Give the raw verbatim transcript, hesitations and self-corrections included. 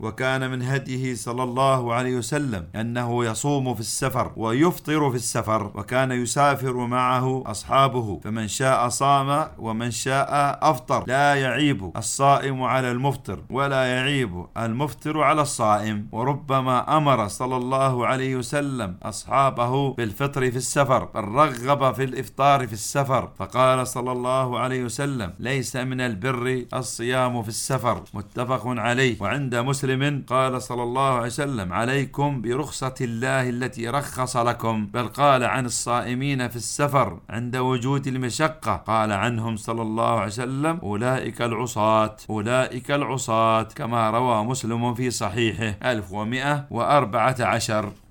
وكان من هديه صلى الله عليه وسلم أنه يصوم في السفر ويفطر في السفر، وكان يسافر معه أصحابه، فمن شاء صام ومن شاء أفطر، لا يعيب الصائم على المفطر ولا يعيب المفطر على الصائم. وربما أمر صلى الله عليه وسلم أصحابه بالفطر في السفر، بل رغب في الإفطار في السفر، فقال صلى الله عليه وسلم: ليس من البر الصيام في السفر، متفق عليه. وعند مسلم قال صلى الله عليه وسلم: عليكم برخصة الله التي رخص لكم، بل قال عن الصائمين في السفر عند وجود المشقة، قال عنهم صلى الله عليه وسلم: أولئك العصاة، أولئك العصاة، كما روى مسلم في صحيحه ألف ومئة وأربعة عشر.